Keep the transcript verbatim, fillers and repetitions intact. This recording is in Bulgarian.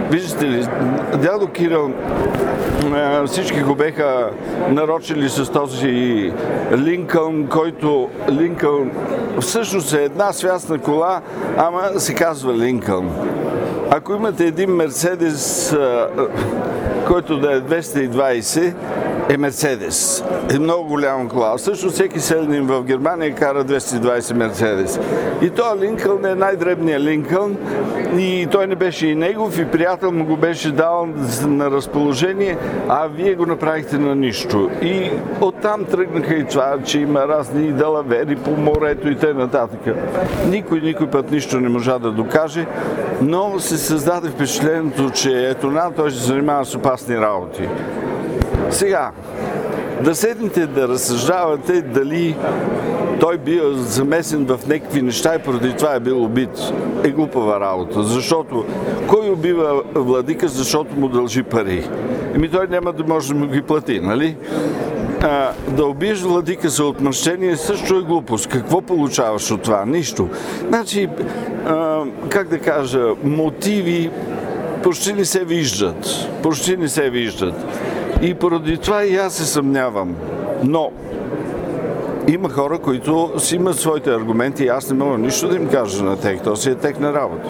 Виждате ли, дядо Кирил, всички го беха нарочили с този Линкълн, който Линкълн всъщност е една свясна кола, ама се казва Линкълн. Ако имате един Мерцедес, който да е двеста и двайсет, е Мерцедес. Е много голяма кола. Всъщност всеки селянин в Германия кара двеста и двайсет Мерцедес. И този Линкълн е най-дребният Линкълн и той не беше и негов, и приятел му го беше дал на разположение, а вие го направихте на нищо. И оттам тръгнаха и това, че има разни далавери по морето и т.н. Никой никой път нищо не можа да докаже, но се създаде впечатлението, че ето на той се занимава с опасни работи. Сега, да седнете да разсъждавате дали той бил замесен в някакви неща и поради това е бил убит, е глупава работа. Защото кой убива владика, защото му дължи пари? Еми той няма да може да му ги плати, нали? А, да убиеш владика за отмъщение също е глупост. Какво получаваш от това? Нищо. Значи, а, как да кажа, мотиви почти не се виждат. Почти не се виждат. И поради това и аз се съмнявам. Но има хора, които си имат своите аргументи и аз не мога нищо да им кажа на тях. То си е техна работа.